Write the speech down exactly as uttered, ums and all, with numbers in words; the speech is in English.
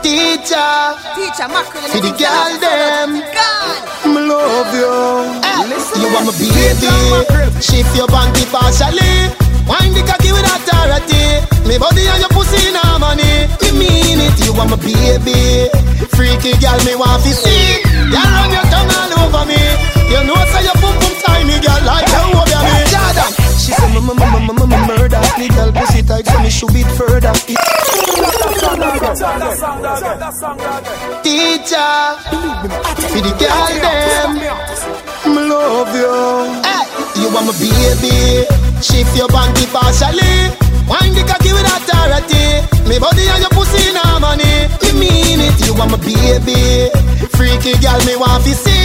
Teacher, teacher, mackerel, for the girl them, me love you. Hey, you want my baby, shift your panty partially. Wind the cocky with authority. Me body and your pussy in harmony. Me mean it, you want my baby. Freaky girl, me want to see. You run your tongue all over me. You know say your pum pum tiny girl like you over me. Jordan, she say m m m m m m murder. Me girl pussy tight so me should beat further. Teacher, for the girl them, me love you. Hey, you want my baby. Shift your panty partially. Wind the cocky with authority. Me body and your pussy in harmony. Me mean it, you want my baby. Freaky girl, me want to see.